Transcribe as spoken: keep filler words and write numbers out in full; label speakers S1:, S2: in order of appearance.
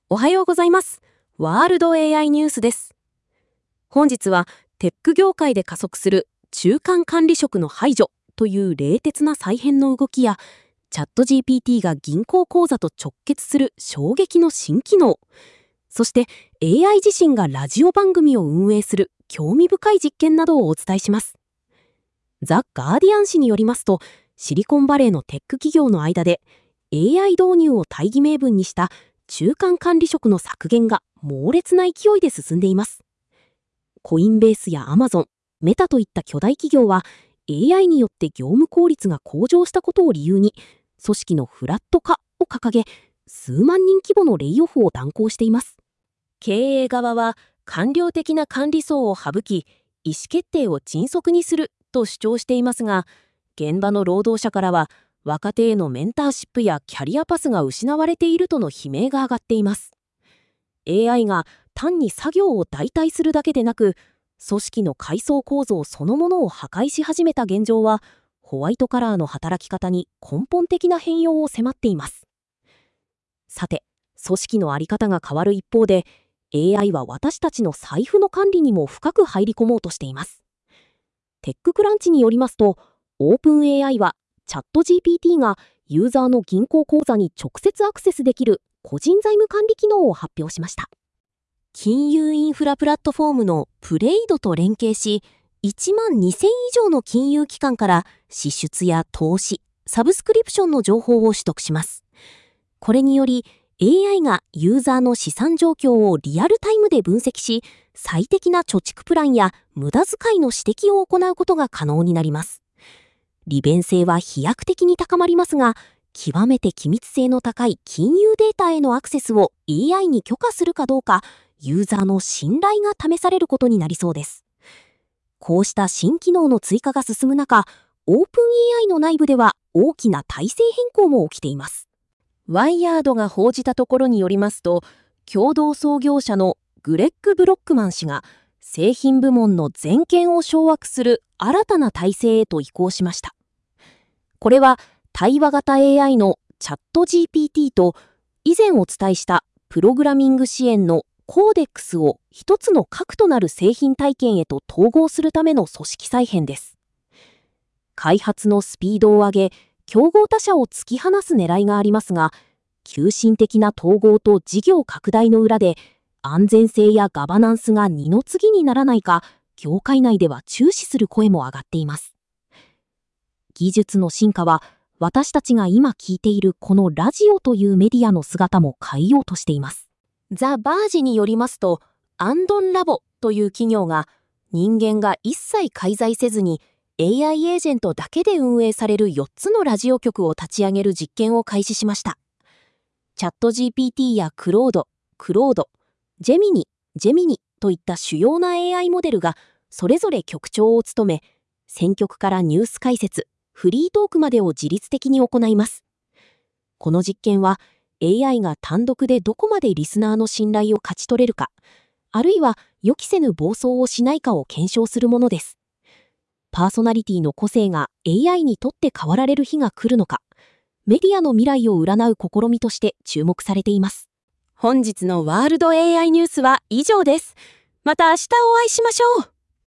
S1: おはようございます。ワールド エーアイ ニュースです。本日はテック業界で加速する中間管理職の排除という冷徹な再編の動きや、チャット ジーピーティー が銀行口座と直結する衝撃の新機能、そして エーアイ 自身がラジオ番組を運営する興味深い実験などをお伝えします。ザ・ガーディアン紙によりますと、シリコンバレーのテック企業の間で エーアイ 導入を大義名分にした中間管理職の削減が猛烈な勢いで進んでいます。コインベースやアマゾン、メタといった巨大企業は エーアイ によって業務効率が向上したことを理由に組織のフラット化を掲げ、数万人規模のレイオフを断行しています。経営側は官僚的な管理層を省き、意思決定を迅速にすると主張していますが、現場の労働者からは若手へのメンターシップやキャリアパスが失われているとの悲鳴が上がっています。エーアイ が単に作業を代替するだけでなく、組織の階層構造そのものを破壊し始めた現状は、ホワイトカラーの働き方に根本的な変容を迫っています。さて、組織の在り方が変わる一方で、エーアイ は私たちの財布の管理にも深く入り込もうとしています。テッククランチによりますと、オープン エーアイ はチャット ジーピーティー がユーザーの銀行口座に直接アクセスできる個人財務管理機能を発表しました。金融インフラプラットフォームのプレイドと連携し、いちまんにせん以上の金融機関から支出や投資、サブスクリプションの情報を取得します。これにより エーアイ がユーザーの資産状況をリアルタイムで分析し、最適な貯蓄プランや無駄遣いの指摘を行うことが可能になります。利便性は飛躍的に高まりますが、極めて機密性の高い金融データへのアクセスを エーアイ に許可するかどうか、ユーザーの信頼が試されることになりそうです。こうした新機能の追加が進む中、オープン エーアイ の内部では大きな体制変更も起きています。ワイヤードが報じたところによりますと、共同創業者のグレッグ・ブロックマン氏が製品部門の全権を掌握する新たな体制へと移行しました。これは対話型 エーアイ のチャット ジーピーティー と以前お伝えしたプログラミング支援のコーデックスを一つの核となる製品体験へと統合するための組織再編です。開発のスピードを上げ、競合他社を突き放す狙いがありますが、急進的な統合と事業拡大の裏で安全性やガバナンスが二の次にならないか、業界内では注視する声も上がっています。技術の進化は私たちが今聞いているこのラジオというメディアの姿も変えようとしています。ザ・バージによりますと、アンドンラボという企業が人間が一切介在せずに エーアイ エージェントだけで運営されるよっつのラジオ局を立ち上げる実験を開始しました。チャット ジーピーティー やクロード、クロード、ジェミニ、ジェミニといった主要な エーアイ モデルがそれぞれ局長を務め、選曲からニュース解説、フリートークまでを自律的に行います。この実験は エーアイ が単独でどこまでリスナーの信頼を勝ち取れるか、あるいは予期せぬ暴走をしないかを検証するものです。パーソナリティの個性が エーアイ にとって変わられる日が来るのか、メディアの未来を占う試みとして注目されています。本日のワールド エーアイ ニュースは以上です。また明日お会いしましょう。